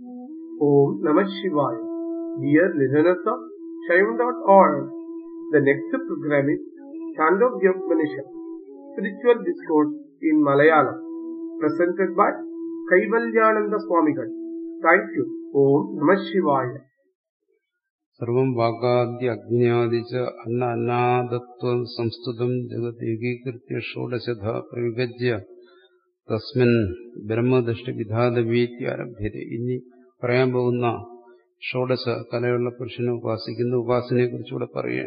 Om Namah Shivaya. Dear listeners of Shaivan.org, the next program is Chandogya Upanishad, Spiritual Discourse in Malayalam, presented by Kaivalyananda Swamigal. Thank you. Om Namah Shivaya. സർവം വാഗാദ്യ അഗ്നിയാദിച്ച അന്നാദത്വം സംസ്തുതം ജഗത് ഏകീകൃത്യ ഷോഡശത പ്രവിഭജ്യ തസ്മിൻ ബ്രഹ്മദൃഷ്ടി വിധാതവീതി ആരഭ്യത. ഇനി പറയാൻ പോകുന്ന ഷോഡശ കലയുള്ള പുരുഷനെ ഉപാസിക്കുന്ന ഉപാസനയെ കുറിച്ചുകൂടെ പറയുകയാണ്.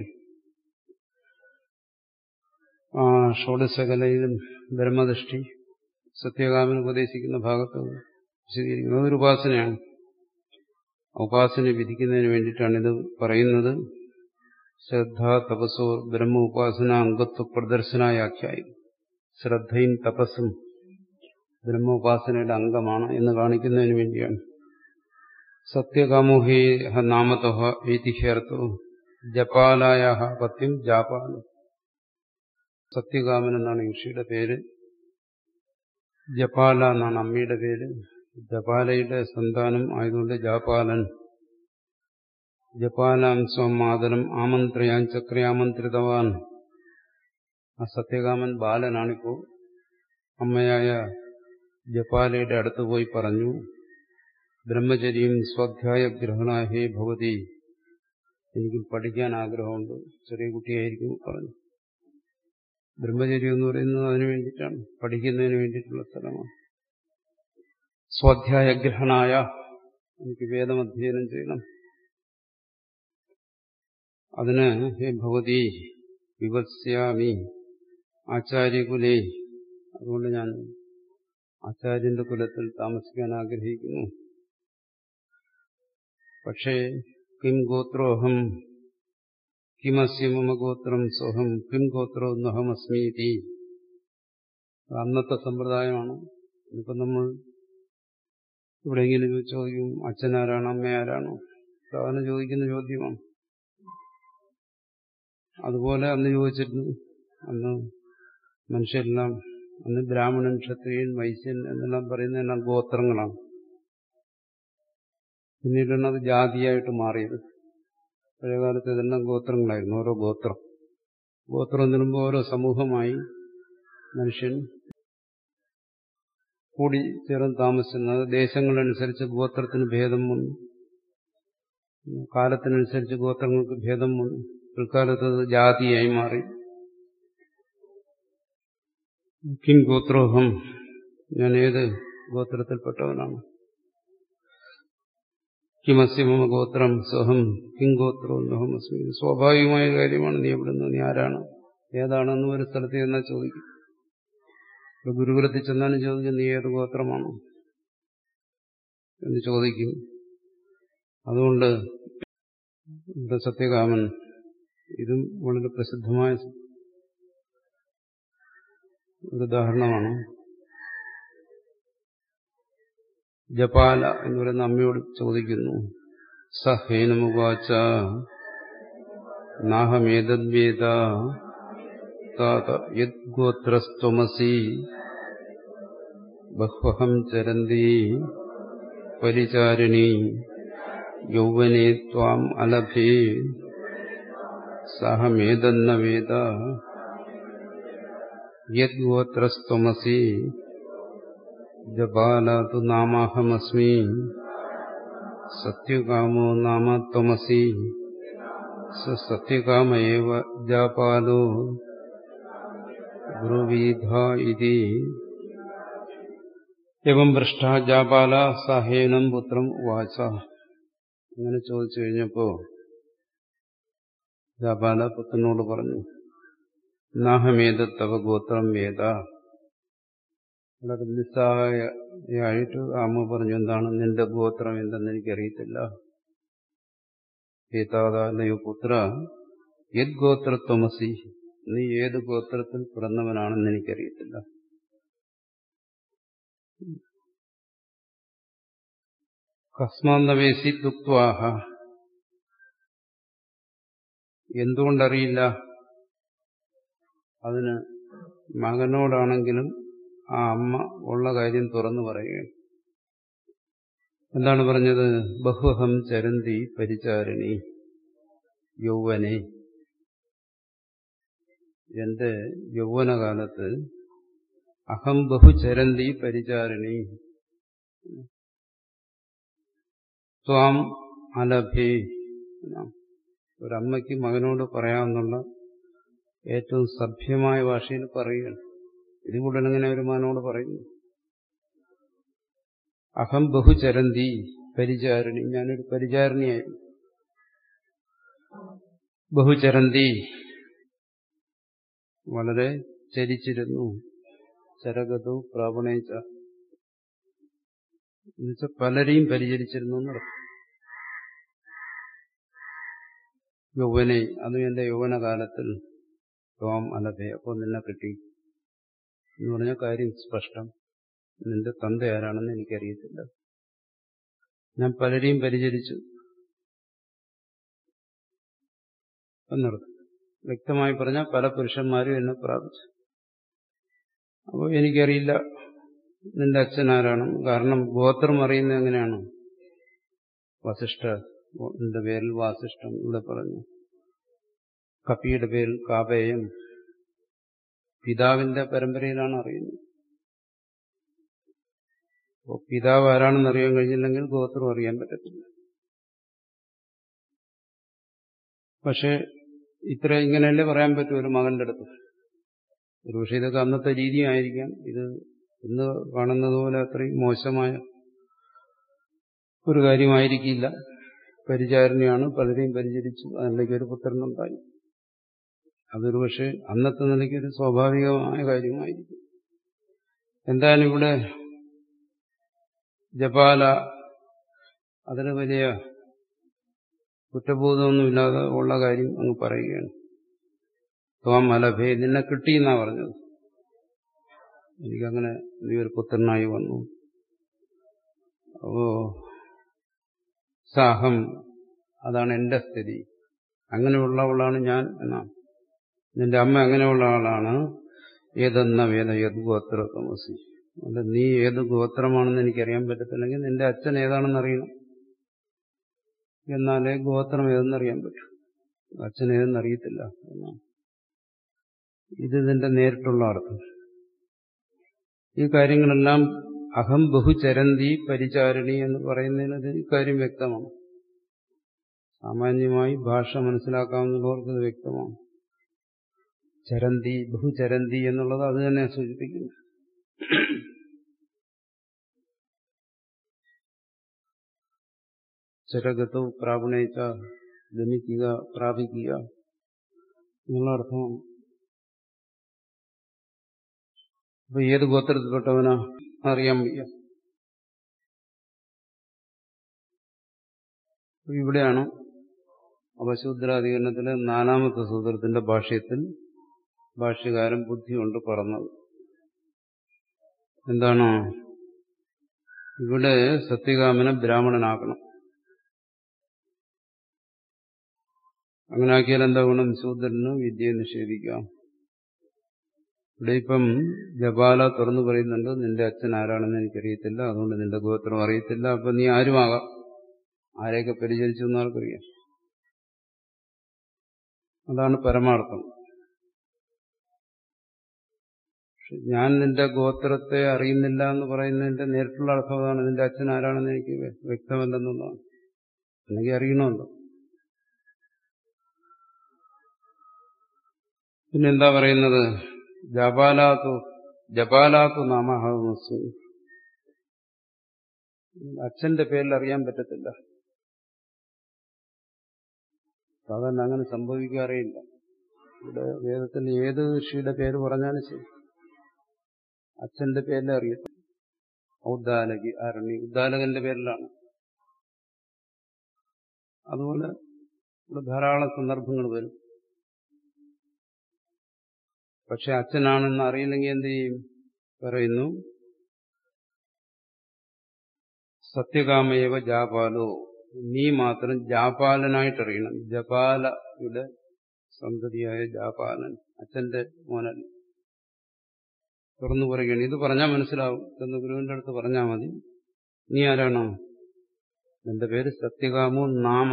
ആ ഷോഡശകലയിലും ബ്രഹ്മദൃഷ്ടി സത്യകാമൻ ഉപദേശിക്കുന്ന ഭാഗത്ത് വിശദീകരിക്കുന്നത് അതൊരു ഉപാസനയാണ്. ഉപാസന വിധിക്കുന്നതിന് വേണ്ടിയിട്ടാണ് ഇത് പറയുന്നത്. ശ്രദ്ധ തപസ്സോ ബ്രഹ്മ ഉപാസന അംഗത്വ പ്രദർശനായാഖ്യായി. ശ്രദ്ധയും തപസ്സും ബ്രഹ്മ ഉപാസനയുടെ അംഗമാണ് എന്ന് കാണിക്കുന്നതിന് വേണ്ടിയാണ്. സത്യകാമോഹേ നാമതോ ഏതിഹ്യർത്ഥോ ജപാലായ പത്യം ജാപാലം. സത്യകാമൻ എന്നാണ് ഋഷിയുടെ പേര്, ജപാല എന്നാണ് അമ്മയുടെ പേര്. ജപാലയുടെ സന്താനം ആയതുകൊണ്ട് ജാപാലൻ. ജപാലാം സ്വം മാതരം ആമന്ത്രയാൻ ചക്രയാമന്ത്രിതവാൻ. ആ സത്യകാമൻ ബാലനാണിപ്പോ അമ്മയായ ജപാലയുടെ അടുത്ത് പോയി പറഞ്ഞു, ബ്രഹ്മചര്യം സ്വാധ്യായ ഗ്രഹണാഹേ ഭവതി, എനിക്ക് പഠിക്കാൻ ആഗ്രഹമുണ്ട്. ചെറിയ കുട്ടിയായിരിക്കും പറഞ്ഞു. ബ്രഹ്മചര്യം എന്ന് പറയുന്നത് അതിനു വേണ്ടിയിട്ടാണ്, പഠിക്കുന്നതിന് വേണ്ടിയിട്ടുള്ള സ്ഥലമാണ്. സ്വാധ്യായഗ്രഹണായ, എനിക്ക് വേദം അധ്യയനം ചെയ്യണം. അതിന് ഹേ ഭവതി വിവത്സ്യാമി ആചാര്യകുലേ, അതുകൊണ്ട് ഞാൻ ആചാര്യന്റെ കുലത്തിൽ താമസിക്കാൻ ആഗ്രഹിക്കുന്നു. പക്ഷേ കിം ഗോത്രോഹം കിമസ്യ മമ ഗോത്രം സോഹം കിം ഗോത്രോ നഹമസ്മീതി. അന്നത്തെ സമ്പ്രദായമാണ്. ഇപ്പം നമ്മൾ എവിടെയെങ്കിലും ചോദിക്കും അച്ഛനാരാണ് അമ്മയാരാണോ, സാധാരണ ചോദിക്കുന്ന ചോദ്യമാണ്. അതുപോലെ അന്ന് ചോദിച്ചിരുന്നു. അന്ന് മനുഷ്യരെല്ലാം, അന്ന് ബ്രാഹ്മണൻ ക്ഷത്രിയൻ വൈശ്യൻ എന്നെല്ലാം പറയുന്നതെല്ലാം ഗോത്രങ്ങളാണ്. പിന്നീടാണ് അത് ജാതിയായിട്ട് മാറിയത്. പഴയകാലത്ത് ഇതെല്ലാം ഗോത്രങ്ങളായിരുന്നു, ഓരോ ഗോത്രം. ഗോത്രം തിരുമ്പോൾ ഓരോ സമൂഹമായി മനുഷ്യൻ കൂടി ചേർന്ന് താമസിക്കുന്നത്. ദേശങ്ങളനുസരിച്ച് ഗോത്രത്തിന് ഭേദം വന്നു, കാലത്തിനനുസരിച്ച് ഗോത്രങ്ങൾക്ക് ഭേദം വന്നു. പിൽക്കാലത്ത് അത് ജാതിയായി മാറി. കിം ഗോത്രോഹം, ഞാൻ ഏത് ഗോത്രത്തിൽപ്പെട്ടവനാണ്. കിമസ്യ മമ ഗോത്രം സ്വഹം കിം ഗോത്രോ നഹമസ്മി. സ്വാഭാവികമായ കാര്യമാണ്. നീ എവിടുന്ന്, നീ ആരാണ്, ഏതാണെന്ന് ഒരു സ്ഥലത്ത് ചെന്നാൽ ചോദിക്കും. ഗുരുകുലത്തിൽ ചെന്നാലും ചോദിക്കും നീ ഏത് ഗോത്രമാണോ എന്ന് ചോദിക്കും. അതുകൊണ്ട് ഇവിടെ സത്യകാമൻ, ഇതും വളരെ പ്രസിദ്ധമായ ഒരു ഉദാഹരണമാണ്. ജപാല എന്ന് പറയുന്ന അമ്മയോട് ചോദിക്കുന്നു. സഹേനമുവാച നാഹമേതദ്വേദ താത യദ്ഗോത്രസ്ത്വമസി ബഹ്വഹം ചരന്തി പരിചാരിണി യൗവനേ ത്വാം അലഭേ സഹമേതന്ന വേദ യദ്ഗോത്രസ്ത്വമസി ജപാലതു നാമാഹമസ്മി സത്യകാമോ നാമ ത്വമസി സത്യകാമ ഏവ ജാപാലോ ബ്രുവീധ ഇതി. എവം പൃഷ്ഠ ജാപാല സഹേനം പുത്രം ഉവാച. അങ്ങനെ ചോദിച്ചു കഴിഞ്ഞപ്പോ ജാപാല പുത്രനോട് പറഞ്ഞു, നാഹമേത തവ ഗോത്രം വേദ. വളരെ നിസ്സഹായായിട്ട് അമ്മ പറഞ്ഞു, എന്താണ് നിന്റെ ഗോത്രം എന്തെന്ന് എനിക്കറിയത്തില്ല. ഏതാദാലയോ പുത്ര യത് ഗോത്രത്വമസി, നീ ഏത് ഗോത്രത്തിൽ പിറന്നവനാണെന്ന് എനിക്കറിയത്തില്ല. കസ്മാന്നവേസി ദുക്വാഹ, എന്തുകൊണ്ടറിയില്ല? അതിന് മകനോടാണെങ്കിലും ആ അമ്മ ഉള്ള കാര്യം തുറന്നു പറയുകയാണ്. എന്താണ് പറഞ്ഞത്? ബഹുഹം ചരന്തി പരിചാരിണി യൗവനെ. എന്റെ യൗവനകാലത്ത് അഹം ബഹുചരന്തി പരിചാരിണി ത്വാം അലഭേ. ഒരമ്മയ്ക്ക് മകനോട് പറയാവുന്നുള്ള ഏറ്റവും സഭ്യമായ ഭാഷയിൽ പറയുകയാണ്. ഇത് കൂടുതൽ ഇങ്ങനെ ഒരു മകനോട് പറയുന്നു. അഹം ബഹുചരന്തി പരിചാരിണി, ഞാനൊരു പരിചാരിണിയായിരുന്നു. ബഹുചരന്തി, വളരെ ചരിച്ചിരുന്നു. ചരകതു പ്രാപണേച്ച, എന്നുവെച്ചാൽ പലരെയും പരിചരിച്ചിരുന്നു എന്നർത്ഥം. യൗവനെ, അതും എന്റെ യൗവനകാലത്തിൽ. ത്വാം അലഭേ, അപ്പോൾ നിന്നെ കിട്ടി എന്ന് പറഞ്ഞ കാര്യം സ്പഷ്ടം. നിന്റെ തന്ത ആരാണെന്ന് എനിക്കറിയത്തില്ല. ഞാൻ പലരെയും പരിചരിച്ചു എന്നർത്ഥം. വ്യക്തമായി പറഞ്ഞാൽ പല പുരുഷന്മാരും എന്നെ പ്രാപിച്ചു. അപ്പോൾ എനിക്കറിയില്ല നിന്റെ അച്ഛൻ ആരാണ്. കാരണം ഗോത്രം അറിയുന്നത് എങ്ങനെയാണ്? വസിഷ്ഠ, നിന്റെ പേരിൽ വാസിഷ്ഠം ഇവിടെ പറഞ്ഞു. കപിയുടെ പേരിൽ കാപേയം. പിതാവിന്റെ പരമ്പരയിലാണ് അറിയുന്നത്. അപ്പോൾ പിതാവ് ആരാണെന്ന് അറിയാൻ കഴിഞ്ഞില്ലെങ്കിൽ ഗോത്രം അറിയാൻ പറ്റത്തില്ല. പക്ഷെ ഇങ്ങനെയല്ലേ പറയാൻ പറ്റൂ ഒരു മകന്റെ അടുത്ത്. ഒരു പക്ഷേ ഇതൊക്കെ അന്നത്തെ രീതിയായിരിക്കാം. ഇത് ഇന്ന് കാണുന്നത് പോലെ അത്രയും മോശമായ ഒരു കാര്യമായിരിക്കില്ല. പരിചാരണിയാണ്, പലരെയും പരിചരിച്ചു, അതിലേക്ക് ഒരു പുത്രനുണ്ടായി. അതൊരു പക്ഷേ അന്നത്തെ നിലയ്ക്ക് ഒരു സ്വാഭാവികമായ കാര്യമായിരിക്കും. എന്തായാലും ഇവിടെ ജപാല അതിന് വലിയ കുറ്റബോധമൊന്നുമില്ലാതെ ഉള്ള കാര്യം അങ്ങ് പറയുകയാണ്. ത്വാം അലഭേ, നിന്നെ കിട്ടിയെന്നാ പറഞ്ഞത്. എനിക്കങ്ങനെ നീ ഒരു പുത്രനായി വന്നു. അപ്പോ സാഹം, അതാണ് എന്റെ സ്ഥിതി. അങ്ങനെയുള്ളവളാണ് ഞാൻ എന്നാണ്. നിന്റെ അമ്മ അങ്ങനെയുള്ള ആളാണ്. ഏതെന്ന വേദ യത് ഗോത്രമസി. അല്ല, നീ ഏത് ഗോത്രമാണെന്ന് എനിക്കറിയാൻ പറ്റത്തില്ലെങ്കിൽ നിന്റെ അച്ഛൻ ഏതാണെന്ന് അറിയണം. എന്നാലേ ഗോത്രം ഏതെന്നറിയാൻ പറ്റൂ. അച്ഛൻ ഏതെന്നറിയത്തില്ല എന്നാണ്. ഇത് ഇതിന്റെ നേരിട്ടുള്ള അർത്ഥം. ഈ കാര്യങ്ങളെല്ലാം അഹം ബഹുചരന്തി പരിചാരിണി എന്ന് പറയുന്നതിന് ഈ കാര്യം വ്യക്തമാണ്. സാമാന്യമായി ഭാഷ മനസ്സിലാക്കാവുന്നവർക്ക് ഇത് വ്യക്തമാണ്. ചരന്തി, ബഹുചരന്തി എന്നുള്ളത് അത് തന്നെ സൂചിപ്പിക്കുന്നു. ചരകത്തോ പ്രാപണേച്ച, ഗമിക്കുക, പ്രാപിക്കുക എന്നുള്ള അർത്ഥമാണ്. അപ്പൊ ഏത് ഗോത്രത്തിൽപ്പെട്ടവനാ അറിയാൻ വയ്യ. ഇവിടെയാണ് അപശൂദ്രാധികരണത്തിലെ 4-ാമത്തെ സൂത്രത്തിന്റെ ഭാഷ്യത്തിൽ ഭാഷ്യകാരൻ ബുദ്ധി കൊണ്ട് പറഞ്ഞത്. എന്താണ്? ഇവിടെ സത്യകാമനെ ബ്രാഹ്മണനാക്കണം. അങ്ങനെ ആക്കിയാൽ എന്താ ഗുണം? ശൂദ്രന് വിദ്യയെ നിഷേധിക്കാം. ഇവിടെ ഇപ്പം ജപാല തുറന്നു പറയുന്നുണ്ട്, നിന്റെ അച്ഛൻ ആരാണെന്ന് എനിക്കറിയത്തില്ല, അതുകൊണ്ട് നിന്റെ ഗോത്രം അറിയത്തില്ല. അപ്പൊ നീ ആരുമാകാം. ആരെയൊക്കെ പരിചരിച്ചു എന്നാർക്കറിയാം. അതാണ് പരമാർത്ഥം. ഞാൻ നിന്റെ ഗോത്രത്തെ അറിയുന്നില്ല എന്ന് പറയുന്നതിന്റെ നേരിട്ടുള്ള അർത്ഥം അതാണ്. നിന്റെ അച്ഛൻ ആരാണെന്ന് എനിക്ക് വ്യക്തമല്ലെന്നുള്ളതാണ്. അല്ലെങ്കിൽ അറിയണമല്ലോ. പിന്നെന്താ പറയുന്നത്? ജപാലാത്തു നാമഹമസ്മി. അച്ഛന്റെ പേരിൽ അറിയാൻ പറ്റത്തില്ല. സാധാരണ അങ്ങനെ സംഭവിക്കാറേയില്ല. ഇവിടെ വേദത്തിൽ ഏത് ഋഷിയുടെ പേര് പറഞ്ഞാലും ശരി, അച്ഛന്റെ പേരിൽ അറിയത്തില്ല. ഔദ്ദാലകി അരണി, ഉദ്ദാലകന്റെ പേരിലാണ്. അതുപോലെ ഇവിടെ ധാരാളം സന്ദർഭങ്ങൾ വരും. പക്ഷെ അച്ഛനാണെന്ന് അറിയില്ലെങ്കിൽ എന്ത് ചെയ്യും? പറയുന്നു, സത്യകാമയവ ജാപാലോ, നീ മാത്രം ജാപാലനായിട്ടറിയണം. ജപാലയുടെ സന്തതിയായ ജാപാലൻ, അച്ഛന്റെ മോനല്ല. തുറന്നു പറയുകയാണ്. ഇത് പറഞ്ഞാൽ മനസ്സിലാവും എന്ന് ഗുരുവിന്റെ അടുത്ത് പറഞ്ഞാൽ മതി. നീ ആരാണോ? നിന്റെ പേര് സത്യകാമോ നാമ.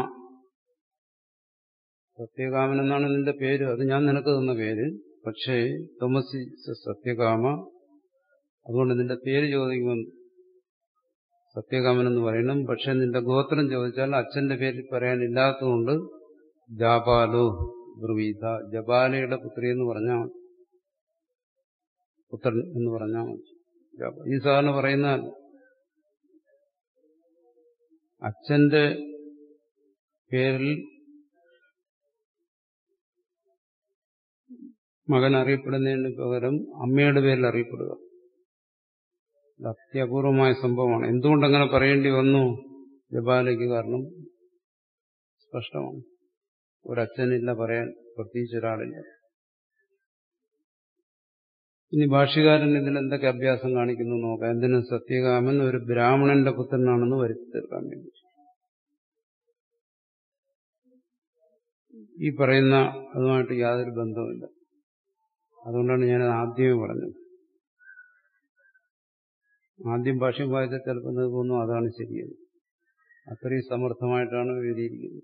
സത്യകാമൻ എന്നാണ് നിന്റെ പേര്, അത് ഞാൻ നിനക്ക് തന്ന പേര്. പക്ഷേ തമസി സത്യകാമ, അതുകൊണ്ട് നിന്റെ പേര് ചോദിക്കുമ്പോൾ സത്യകാമൻ എന്ന് പറയണം. പക്ഷെ നിന്റെ ഗോത്രം ചോദിച്ചാൽ അച്ഛന്റെ പേര് പറയാനില്ലാത്തതുകൊണ്ട് ജാപാലോ ബ്രുവീത, ജപാലയുടെ പുത്രി എന്ന് പറഞ്ഞാൽ മതി, പുത്രൻ എന്ന് പറഞ്ഞാൽ മതി. ഈ സാധാരണ പറയുന്ന അച്ഛന്റെ പേരിൽ മകൻ അറിയപ്പെടുന്നതിന് പകരം അമ്മയുടെ പേരിൽ അറിയപ്പെടുക അത്യപൂർവമായ സംഭവമാണ്. എന്തുകൊണ്ടങ്ങനെ പറയേണ്ടി വന്നു ജപാലയ്ക്ക്? കാരണം സ്പഷ്ടമാണ്, ഒരച്ഛനില്ല പറയാൻ, പ്രത്യേകിച്ച് ഒരാളില്ല. ഇനി ഭാഷ്യകാരൻ ഇതിലെന്തൊക്കെ അഭ്യാസം കാണിക്കുന്നു നോക്കാം. എന്തിനു? സത്യകാമൻ ഒരു ബ്രാഹ്മണന്റെ പുത്രനാണെന്ന് വരുത്തി തീർക്കാൻ വേണ്ടി. ഈ പറയുന്ന അതുമായിട്ട് യാതൊരു ബന്ധവുമില്ല. അതുകൊണ്ടാണ് ഞാനത് ആദ്യമേ പറഞ്ഞത്. ആദ്യം ഭാഷ്യം വായിച്ചാൽ ചിലപ്പോൾ തോന്നുന്നു അതാണ് ശരിയെന്ന്. അത്രയും സമർത്ഥമായിട്ടാണ് എഴുതിയിരിക്കുന്നത്.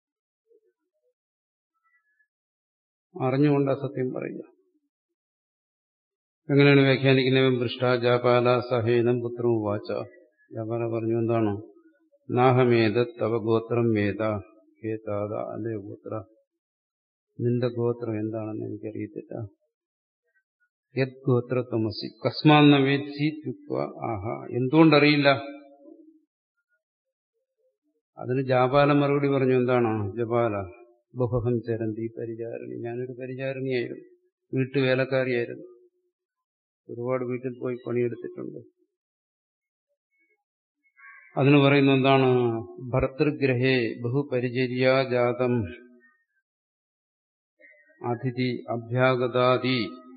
അറിഞ്ഞുകൊണ്ട് അസത്യം പറയുക. എങ്ങനെയാണ് വ്യാഖ്യാനിക്കുന്നവൻ? പൃഷ്ഠ ജാപാല സഹേനം പുത്രവും വാച. ജാപാല പറഞ്ഞു, എന്താണ്? നാഹമേത തവ ഗോത്രം വേദ കേതാത അല്ലേ ഗോത്ര, നിന്റെ ഗോത്രം എന്താണെന്ന് എനിക്കറിയത്തില്ല. യത് ഗോത്രതമസി കസ്മാന്ന വേദ്സി ആഹ, എന്തുകൊണ്ടറിയില്ല? അതിന് ജാപാല മറുപടി പറഞ്ഞു, എന്താണ്? ജപാല ബഹുഹം ചരന്തി പരിചാരണി, ഞാനൊരു പരിചാരണിയായിരുന്നു, വീട്ടുവേലക്കാരിയായിരുന്നു, ഒരുപാട് വീട്ടിൽ പോയി പണിയെടുത്തിട്ടുണ്ട്. അതിന് പറയുന്നത് എന്താണ്? ഭർതൃഗ്രഹേ ബഹുപരിചര്യാജാതം അതിഥി അഭ്യാഗതാദി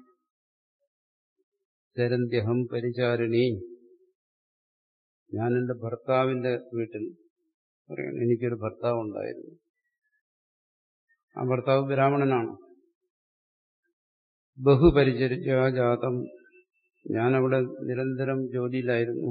ചരന്ത്യഹം പരിചാരിണി. ഞാൻ എന്റെ ഭർത്താവിന്റെ വീട്ടിൽ പറയണം, എനിക്കൊരു ഭർത്താവ് ഉണ്ടായിരുന്നു. ആ ഭർത്താവ് ബ്രാഹ്മണനാണ്. ബഹുപരിചര്യാജാതം, ഞാനവിടെ നിരന്തരം ജോലിയിലായിരുന്നു.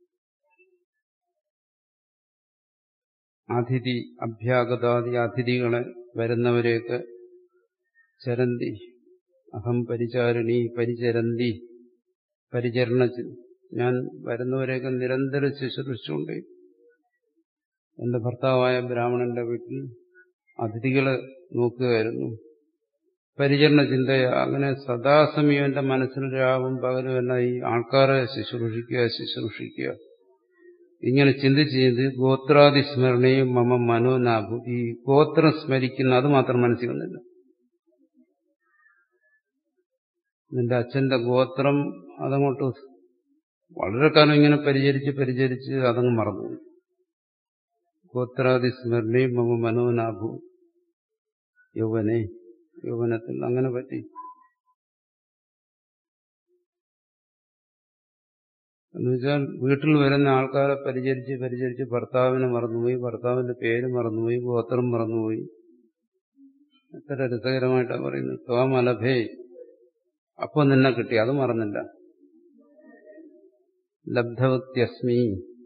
അതിഥി അഭ്യാഗതാദി, അതിഥികളെ വരുന്നവരെയൊക്കെ ചരന്തി അഹം പരിചാരിണി പരിചരന്തി, പരിചരണ, ഞാൻ വരുന്നവരെയൊക്കെ നിരന്തരം ശുശ്രൂഷിച്ചുകൊണ്ട് എന്റെ ഭർത്താവായ ബ്രാഹ്മണന്റെ വീട്ടിൽ അതിഥികളെ നോക്കുകയായിരുന്നു. പരിചരണ ചിന്തയ, അങ്ങനെ സദാസമയം എന്റെ മനസ്സിൽ രാവും പകലും എല്ലാം ഈ ആൾക്കാരെ ശുശ്രൂഷിക്കുക ഇങ്ങനെ ചിന്തിച്ച് ഗോത്രാദിസ്മരണയും മമ മനോനാഭു, ഈ ഗോത്രം സ്മരിക്കുന്ന അത് മാത്രം മനസ്സിൽ വന്നില്ല. നിന്റെ അച്ഛന്റെ ഗോത്രം അതങ്ങോട്ട് വളരെ കാലം ഇങ്ങനെ പരിചരിച്ച് അതങ്ങ് മറന്നു. ഗോത്രാദിസ്മരണയും മമ മനോനാഭു, യൗവനത്തിൽ അങ്ങനെ പറ്റി. എന്നുവെച്ചാൽ വീട്ടിൽ വരുന്ന ആൾക്കാരെ പരിചരിച്ച് ഭർത്താവിനെ മറന്നുപോയി, ഭർത്താവിന്റെ പേര് മറന്നുപോയി, ഗോത്രം മറന്നുപോയി. എത്ര രസകരമായിട്ടാണ് പറയുന്നത്. ത്വാമലഭേ, അപ്പൊ നിന്നെ കിട്ടി, അത് മറന്നില്ല. ലബ്ധവത്യസ്മി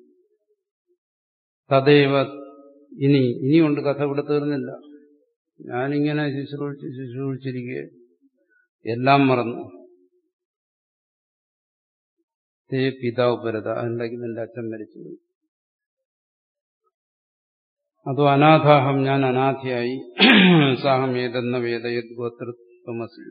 തദൈവ, ഇനിയുണ്ട് കഥ, ഇവിടെ തീർന്നില്ല. ഞാനിങ്ങനെ ശുശ്രൂഷിച്ചിരിക്കുക, എല്ലാം മറന്നു. തേ പിതാവ് പരത, അതുണ്ടാക്കി നിന്റെ അച്ഛൻ മരിച്ചു. അതോ അനാഥാഹം, ഞാൻ അനാഥയായി. സാഹം ഏതെന്ന വേദയത് ഗോത്രത്വമസി,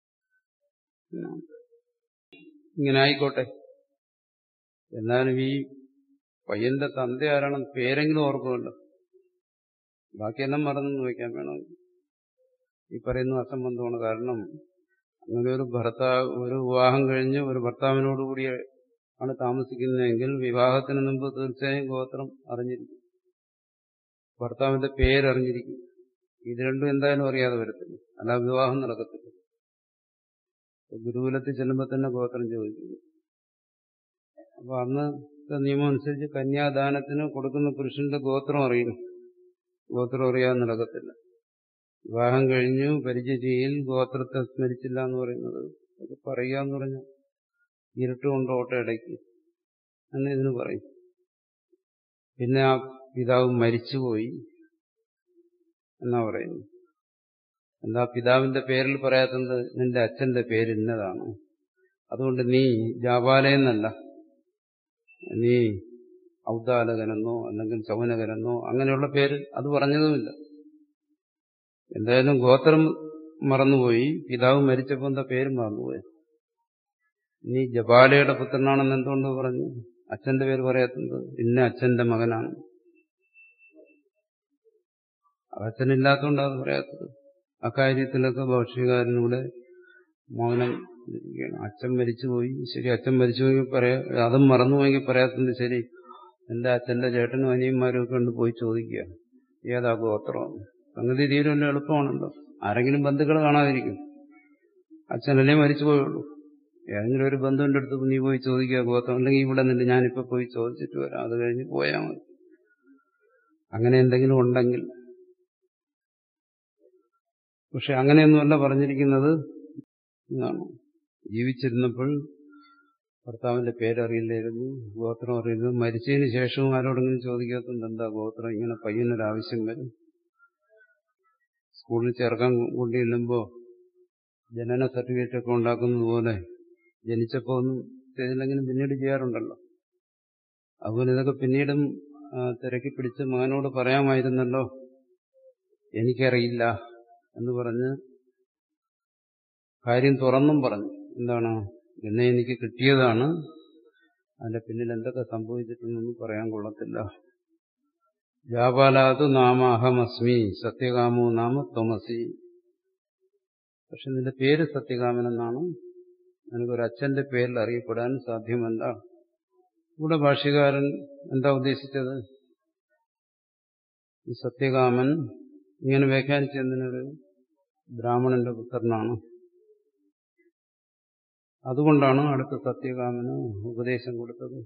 ഇങ്ങനെ ആയിക്കോട്ടെ. എന്നാലും ഈ പയ്യന്റെ തന്ത ആരാണെന്ന് പേരെങ്കിലും ഓർക്കുമല്ലോ. ബാക്കിയെല്ലാം മറന്നു വയ്ക്കാൻ വേണം. ഈ പറയുന്ന അസംബന്ധമാണ്. കാരണം അങ്ങനെ ഒരു വിവാഹം കഴിഞ്ഞ് ഒരു ഭർത്താവിനോടുകൂടി ആണ് താമസിക്കുന്നതെങ്കിൽ വിവാഹത്തിന് മുമ്പ് തീർച്ചയായും ഗോത്രം അറിഞ്ഞിരിക്കും, ഭർത്താവിന്റെ പേരറിഞ്ഞിരിക്കും. ഇത് രണ്ടും എന്തായാലും അറിയാതെ വരത്തില്ല, അല്ല വിവാഹം നടക്കത്തില്ല. ഗുരുകുലത്തിൽ ചെല്ലുമ്പോൾ തന്നെ ഗോത്രം ചോദിക്കുന്നു. അപ്പൊ അന്നത്തെ നിയമം അനുസരിച്ച് കന്യാദാനത്തിന് കൊടുക്കുന്ന പുരുഷന്റെ ഗോത്രം അറിയണം. ഗോത്രം അറിയാതെ നടക്കത്തില്ല. വിവാഹം കഴിഞ്ഞു പരിചര്യയിൽ ഗോത്രത്തെ സ്മരിച്ചില്ല എന്ന് പറയുന്നത്, അത് പറയുക എന്ന് പറഞ്ഞാൽ ഇരുട്ടുകൊണ്ട് ഓട്ട ഇടയ്ക്ക് എന്ന് ഇതിന് പറയും. പിന്നെ ആ പിതാവ് മരിച്ചുപോയി എന്നാ പറയുന്നു. എന്താ പിതാവിന്റെ പേരിൽ പറയാത്തത്? നിന്റെ അച്ഛന്റെ പേര് ഇന്നതാണ്, അതുകൊണ്ട് നീ ജാബാലയെന്നല്ല, നീ ഔദാലകനെന്നോ അല്ലെങ്കിൽ ചൗനകനെന്നോ അങ്ങനെയുള്ള പേര് അത് പറഞ്ഞതുമില്ല. എന്തായാലും ഗോത്രം മറന്നുപോയി, പിതാവ് മരിച്ചപ്പോൾ എന്താ പേര് മറന്നുപോയി. നീ ജബാലയുടെ പുത്രനാണെന്ന് എന്തുകൊണ്ട് പറഞ്ഞു? അച്ഛന്റെ പേര് പറയാത്തത് ഇന്ന അച്ഛന്റെ മകനാണ്. അച്ഛനില്ലാത്തതുകൊണ്ട് അത് പറയാത്തത്. അക്കാര്യത്തിലൊക്കെ ഭാഷ്യകാരനൂടെ മൗനം ഇരിക്കുകയാണ്. അച്ഛൻ മരിച്ചുപോയി, ശരി, അച്ഛൻ മരിച്ചുപോയി അതും മറന്നുപോയെങ്കിൽ പറയാത്തത് ശരി, എന്റെ അച്ഛന്റെ ചേട്ടനും അനിയന്മാരും ഒക്കെ കൊണ്ട് പോയി ചോദിക്കുക ഏതാ ഗോത്രം. സംഗതി തീരുമല്ലോ, എളുപ്പമാണല്ലോ. ആരെങ്കിലും ബന്ധുക്കൾ കാണാതിരിക്കും, അച്ഛനല്ലേ മരിച്ചുപോയുള്ളൂ. ഏതെങ്കിലും ഒരു ബന്ധുവിന്റെ അടുത്ത് നീ പോയി ചോദിക്കുക ഗോത്രം, അല്ലെങ്കിൽ ഇവിടെ നിന്ന് ഞാനിപ്പോ പോയി ചോദിച്ചിട്ട് വരാം, അത് കഴിഞ്ഞ് പോയാൽ മതി. അങ്ങനെ എന്തെങ്കിലും ഉണ്ടെങ്കിൽ. പക്ഷെ അങ്ങനെയൊന്നുമല്ല പറഞ്ഞിരിക്കുന്നത്. എന്നാണ് ജീവിച്ചിരുന്നപ്പോൾ ഭർത്താവിന്റെ പേരറിയില്ലായിരുന്നു, ഗോത്രം അറിയുന്നത്. മരിച്ചതിന് ശേഷവും ആരോടെങ്കിലും ചോദിക്കാത്തതുകൊണ്ട് എന്താ ഗോത്രം. ഇങ്ങനെ പയ്യനൊരാവശ്യം വരും. സ്കൂളിൽ ചേർക്കാൻ കൊണ്ടിരുമ്പോൾ ജനന സർട്ടിഫിക്കറ്റ് ഒക്കെ ഉണ്ടാക്കുന്നത് പോലെ ജനിച്ചപ്പോൾ ഒന്നും ചെയ്തില്ലെങ്കിലും പിന്നീട് ചെയ്യാറുണ്ടല്ലോ. അതുപോലെ ഇതൊക്കെ പിന്നീടും തിരക്കി പിടിച്ച് മകനോട് പറയാമായിരുന്നല്ലോ, എനിക്കറിയില്ല എന്ന് പറഞ്ഞ് കാര്യം തുറന്നും പറഞ്ഞു. എന്താണ്, എന്നെ എനിക്ക് കിട്ടിയതാണ്, അതിന്റെ പിന്നിൽ എന്തൊക്കെ സംഭവിച്ചിട്ടുണ്ടെന്ന് പറയാൻ കൊള്ളത്തില്ല. ജാപാലാതു നാമ അഹമസ്മി സത്യകാമോ നാമ ത്വമസി. പക്ഷെ നിന്റെ പേര് സത്യകാമനെന്നാണ്, നിനക്കൊരു അച്ഛന്റെ പേരിൽ അറിയപ്പെടാൻ സാധ്യമല്ല. ഇവിടെ ഭാഷ്യകാരൻ എന്താ ഉദ്ദേശിച്ചത്? ഈ സത്യകാമൻ ഇങ്ങനെ വ്യാഖ്യാനിച്ചതിനൊരു ബ്രാഹ്മണന്റെ പുത്രനാണ്, അതുകൊണ്ടാണ് അടുത്ത സത്യകാമന് ഉപദേശം കൊടുത്തത്.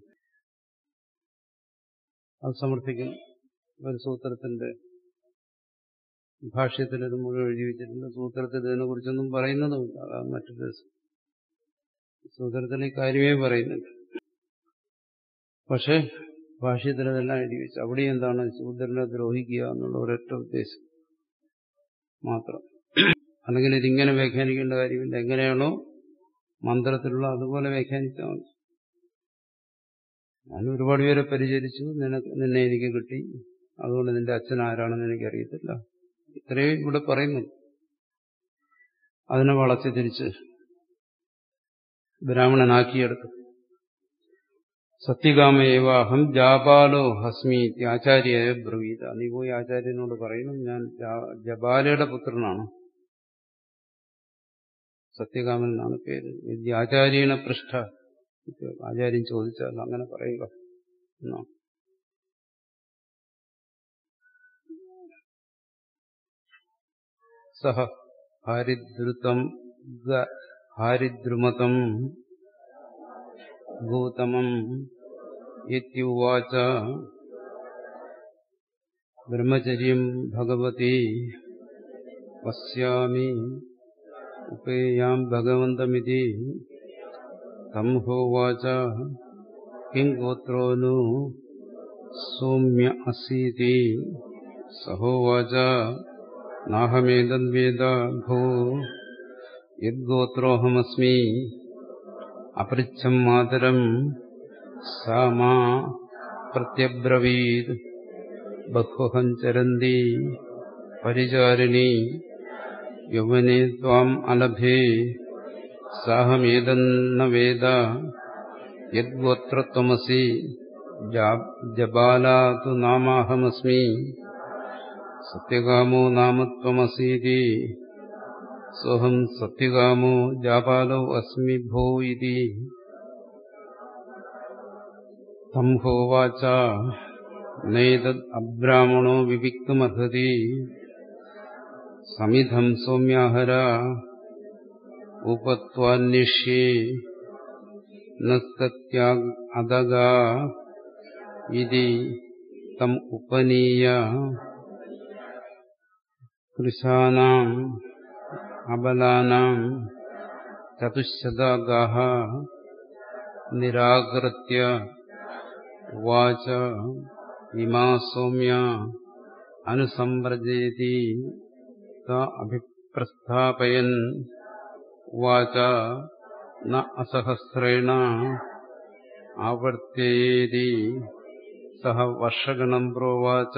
അത് സമർത്ഥിക്കുന്നു. ഒരു സൂത്രത്തിന്റെ ഭാഷ്യത്തിൽ ഇത് മുഴുവൻ എഴുതി വെച്ചിട്ടുണ്ട്. സൂത്രത്തിൽ ഇതിനെക്കുറിച്ചൊന്നും പറയുന്നതുമില്ല. അതാണ് മറ്റൊരു സൂത്രത്തിൽ ഈ കാര്യമേ പറയുന്നുണ്ട്. പക്ഷെ ഭാഷ്യത്തിൽ ഇതെല്ലാം എഴുതി വെച്ചു. അവിടെ എന്താണ്, ശൂദ്രനെ ദ്രോഹിക്കുക എന്നുള്ള ഒരൊറ്റ ഉദ്ദേശം മാത്രം. അല്ലെങ്കിൽ ഇതിങ്ങനെ വ്യാഖ്യാനിക്കേണ്ട കാര്യമില്ല. എങ്ങനെയാണോ മന്ത്രത്തിലുള്ള അതുപോലെ വ്യാഖ്യാനിച്ചാൽ മതി. ഞാൻ ഒരുപാട് പേരെ പരിചരിച്ചു, നിന്നെ എനിക്ക് കിട്ടി, അതുകൊണ്ട് നിന്റെ അച്ഛൻ ആരാണെന്ന് എനിക്കറിയത്തില്ല, ഇത്രയും ഇവിടെ പറയുന്നു. അതിനെ വളച്ചു തിരിച്ച് ബ്രാഹ്മണനാക്കിയെടുത്തു. സത്യകാമയേവാഹം ജാപാലോ ഹസ്മി ആചാര്യ ബ്രവീത. നീ പോയി ആചാര്യനോട് പറയണം, ഞാൻ ജബാലയുടെ പുത്രനാണ്, സത്യകാമൻ എന്നാണ് പേര്. ആചാര്യനെ പൃഷ്ഠ, ആചാര്യൻ ചോദിച്ചാൽ അങ്ങനെ പറയുക എന്നാണ്. സഹ ഹാരിദ്രുമതം ഗൗതമം ഇത്യുവാച ബ്രഹ്മചര്യം ഭഗവതി പശ്യാമി ഉപേയാം ഭഗവന്തമിതി തം ഹോവാച കിം ഗോത്രോനു സൗമ്യ അസീതി സഹോവാച നാഹമേതദ്വേദ ഭോ യദ്ഗോത്രോഹമസ്മി അപൃച്ഛം മാതരം സാ മാ പ്രത്യബ്രവീത് ബഹ്വഹം ചരന്തി പരിചാരിണി യൗവനേ ത്വാം അലഭേ സാഹമേതന്ന വേദ യദ്ഗോത്രത്വമസി ജബാലാതു നാമാഹമസ്മി സത്യകാമോ നാമത്വമസീതി സോഹം സത്യകാമോ ജാപാലോ അസ്മി ഭോ ഇതി തം ഹോവാച നൈതദ് അബ്രാഹ്മണോ വിവിക്തുമർഹതി സമിധം സൗമ്യാഹര ഉപത്വാന്വേഷ്യേ നസ്തത്യാഗ് അദഗാ ഇതി തം ഉപനീയ കൃശാനാം അബലാനാം ചതുശതഗാഃ നിരാകൃത്യ ഉവാച ഇമാ സൗമ്യ അനുസംവ്രജേതി ത അഭിപ്രസ്ഥാപയൻ ഉവാച ന അസഹസ്രേണ ആവർത്തേതി സഹ വർഷഗണം പ്രോവാച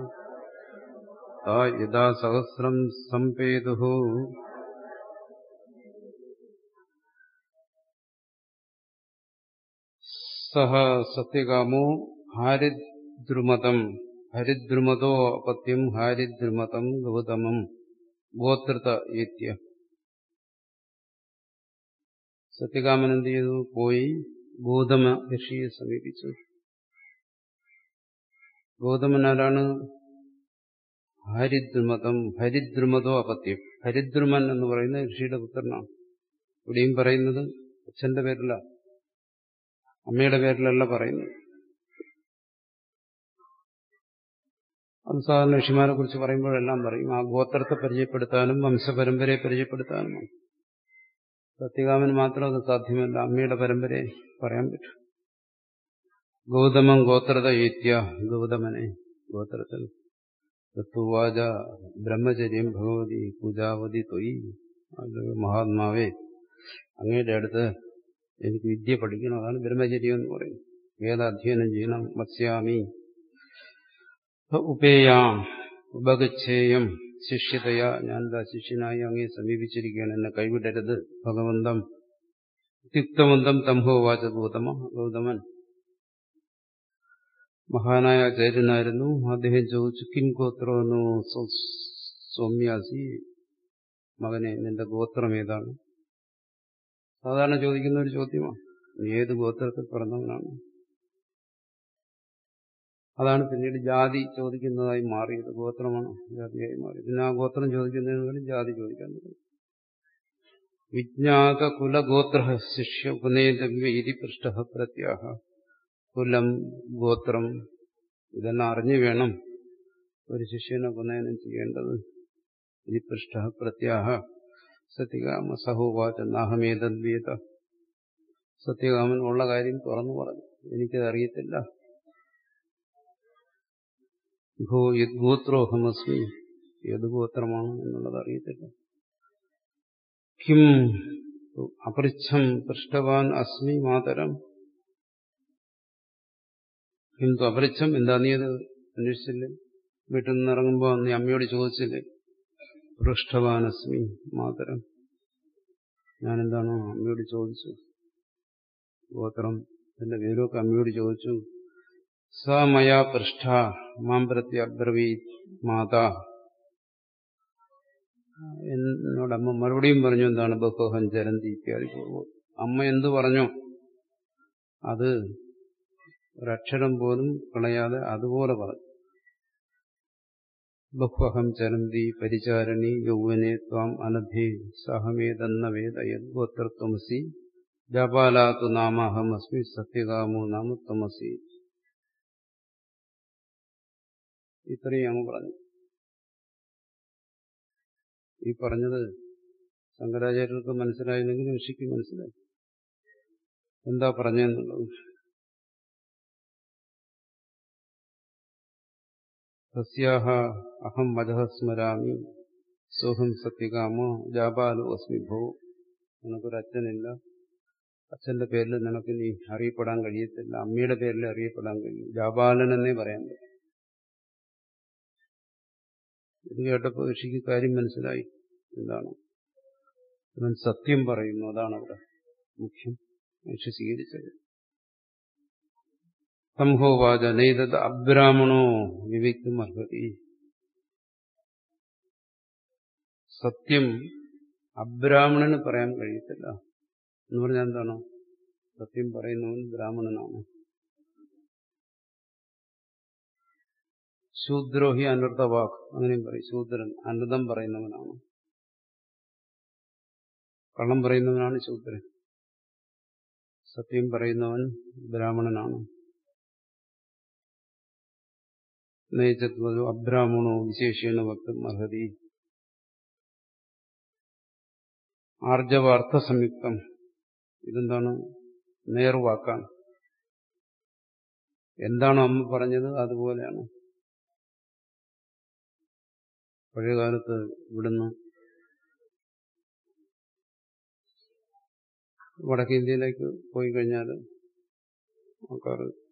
താ യഥാ സഹസ്രം സംപേതുഃ സഹ സത്യകാമോ ഹാരിദ്രുമതം ഹരിദ്രുമതോ അപത്യം ഹാരിദ്രുമതം ഗൗതമം ഗോത്രത ഏത്യ. സത്യകാമൻ എന്ത് ചെയ്തു? പോയി ഗൗതമ ഋഷിയെ സമീപിച്ചു. ഗൗതമനാരാണ്? ഹരിദ്രുമതം. ഹരിദ്രുമതോ അപത്യം. ഹരിദ്രുമൻ എന്ന് പറയുന്ന ഋഷിയുടെ പുത്രനാണ്. ഇവിടെയും പറയുന്നത് അച്ഛന്റെ പേരില, അമ്മയുടെ പേരിലല്ല പറയുന്നത്. അത് സാധാരണ ഋഷിമാരെ കുറിച്ച് പറയുമ്പോഴെല്ലാം പറയും ആ ഗോത്രത്തെ പരിചയപ്പെടുത്താനും വംശപരമ്പരയെ പരിചയപ്പെടുത്താനുമാണ്. സത്യകാമന് മാത്രം അത് സാധ്യമല്ല, അമ്മയുടെ പരമ്പരയെ പറയാൻ പറ്റും. ഗൗതമം ഗോത്രത ഏത്യ, ഗൗതമനെ ഗോത്രത്തിൽ. തത്തുവാച ബ്രഹ്മചര്യം ഭഗവതി പൂജാവതി തൊയ്. മഹാത്മാവേ, അങ്ങയുടെ അടുത്ത് എനിക്ക് വിദ്യ പഠിക്കണം, അതാണ് ബ്രഹ്മചര്യം എന്ന് പറയും. വേദാധ്യയനം ചെയ്യണം. വസ്യാമി ഉപേയാം ഉപഗച്ഛേയം ശിഷ്യതയാ, ഞാനെന്താ ശിഷ്യനായി അങ്ങയെ സമീപിച്ചിരിക്കുകയാണ്, എന്നെ കൈവിടരുത് ഭഗവന്തം. യുക്തവന്തം തംഹോവാച ഗൗതമ. ഗൗതമൻ മഹാനായ ആചാര്യനായിരുന്നു. അദ്ദേഹം ചോദിച്ചു, കിം ഗോത്രമെന്നു സൗമ്യാസി, മകനെ നിന്റെ ഗോത്രം ഏതാണ്? സാധാരണ ചോദിക്കുന്ന ഒരു ചോദ്യമാണ്. ഏത് ഗോത്രത്തിൽ പിറന്നവനാണ്? അതാണ് പിന്നീട് ജാതി ചോദിക്കുന്നതായി മാറിയത്. ഗോത്രമാണ് ജാതിയായി മാറി. പിന്നെ ആ ഗോത്രം ചോദിക്കുന്നതിന് പോലും ജാതി ചോദിക്കാൻ തുടങ്ങി. വിജ്ഞാത കുലഗോത്ര ശിഷ്യ ഉപനേതവ്യ ഇതി പൃഷ്ട പ്രത്യാഹ. കുലം, ഗോത്രം ഇതെല്ലാം അറിഞ്ഞു വേണം ഒരു ശിഷ്യനെ ഉപനയനം ചെയ്യേണ്ടത്. ഇതി പൃഷ്ട പ്രത്യാഹ. സത്യകാമ സഹോവാച നാഹമേതദ്വേദ. സത്യകാമൻ ഉള്ള കാര്യം തുറന്നു പറഞ്ഞു, എനിക്കത് അറിയത്തില്ല. ഭോ യദ്ഗോത്രോഹമസ്മി, ഏത് ഗോത്രമാണ് എന്നുള്ളത് അറിയത്തില്ല. കിം അപൃച്ഛം പൃഷ്ടവാൻ അസ്മി മാതരം. കിം അപൃച്ഛം, എന്താ നീ അത് അന്വേഷിച്ചില്ലേ? വീട്ടിൽ നിന്ന് ഇറങ്ങുമ്പോ നീ അമ്മയോട് ചോദിച്ചില്ലേ? പൃഷ്ടവാൻ അസ്മി മാതരം, ഞാനെന്താണോ അമ്മയോട് ചോദിച്ചു. ഗോത്രം എന്റെ പേരൊക്കെ അമ്മയോട് ചോദിച്ചു. സ മയാ പൃഷ്ട മാം പ്രതി അബ്രവീത് മാതാ. എന്നോടമ്മ മറുപടിയും പറഞ്ഞു. എന്താണ്? ബഹോഹം ചരന്തി ഇത്യാദി. അമ്മ എന്തു പറഞ്ഞോ അത് ഒരക്ഷരം പോലും കളയാതെ അതുപോലെ പറഞ്ഞു. ബഹ്വഹം ചരന്തി പരിചാരണി യൗവനെ ത്വാം അനഭേ സഹമേതെന്ന വേദ യദ്ഗോത്രത്വമസി ജപാലാതു നാമഹമസ്മി സത്യകാമോ നാമ ത്വമസി. ഇത്രയും അങ്ങ് പറഞ്ഞു. ഈ പറഞ്ഞത് ശങ്കരാചാര്യർക്ക് മനസ്സിലായില്ലെങ്കിൽ ഋഷിക്ക് മനസ്സിലായി എന്താ പറഞ്ഞെന്നുള്ളത്. തസ്യാഹ അഹം വചഃ സ്മരാമി സോഹം സത്യകാമോ ജാബാലോ അസ്മി ഭോ. നിനക്കൊരച്ഛനില്ല, അച്ഛന്റെ പേരിൽ നിനക്ക് നീ അറിയപ്പെടാൻ കഴിയത്തില്ല, അമ്മയുടെ പേരിൽ അറിയപ്പെടാൻ കഴിയും. ജാബാലൻ എന്നേ പറയാൻ പറ്റും. ഇത് കേട്ടപ്പോൾ ഋഷിക്ക് കാര്യം മനസ്സിലായി. എന്താണ്? അവൻ സത്യം പറയുന്നു, അതാണ് അവിടെ മുഖ്യം. ഋഷി സ്വീകരിച്ചത്. സംഹോവാച നൈതത് അബ്രാഹ്മണോ വിവിക്തും അർഹതി. സത്യം അബ്രാഹ്മണന് പറയാൻ കഴിയത്തില്ല എന്ന് പറഞ്ഞാൽ എന്താണ്? സത്യം പറയുന്നവൻ ബ്രാഹ്മണനാണ്. ശൂദ്രോഹി അനർത്ഥവാക്, അങ്ങനെയും പറയും. ശൂദ്രൻ അനർത്ഥം പറയുന്നവനാണ്, കള്ളം പറയുന്നവനാണ് ശൂദ്രൻ. സത്യം പറയുന്നവൻ ബ്രാഹ്മണനാണ്. നൈചത്വ അബ്രാഹ്മണോ വിശേഷേണ വക്തും അർഹതി. ആർജവാർത്ഥ സംയുക്തം, ഇതെന്താണ്? നേർവാക്കാണ്. എന്താണോ അമ്മ പറഞ്ഞത് അതുപോലെയാണ്. പഴയകാലത്ത് ഇവിടുന്ന് വടക്കേ ഇന്ത്യയിലേക്ക് പോയി കഴിഞ്ഞാൽ ആൾക്കാർ